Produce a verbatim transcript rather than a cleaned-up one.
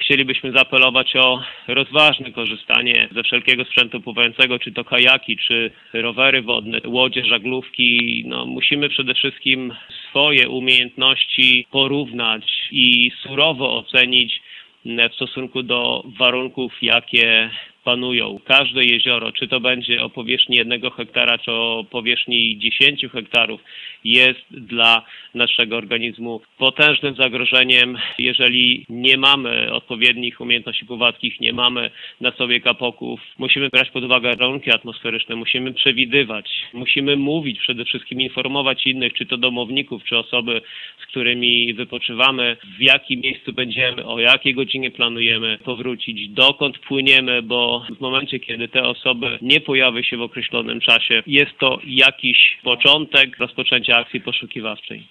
chcielibyśmy zaapelować o rozważne korzystanie ze wszelkiego sprzętu pływającego, czy to kajaki, czy rowery wodne, łodzie, żaglówki. No, musimy przede wszystkim swoje umiejętności porównać i surowo ocenić w stosunku do warunków, jakie panują. Każde jezioro, czy to będzie o powierzchni jednego hektara, czy o powierzchni dziesięciu hektarów, jest dla naszego organizmu potężnym zagrożeniem. Jeżeli nie mamy odpowiednich umiejętności pływackich, nie mamy na sobie kapoków, musimy brać pod uwagę warunki atmosferyczne, musimy przewidywać, musimy mówić, przede wszystkim informować innych, czy to domowników, czy osoby, z którymi wypoczywamy, w jakim miejscu będziemy, o jakiej godzinie planujemy powrócić, dokąd płyniemy, bo w momencie, kiedy te osoby nie pojawią się w określonym czasie, jest to jakiś początek rozpoczęcia akcji poszukiwawczej.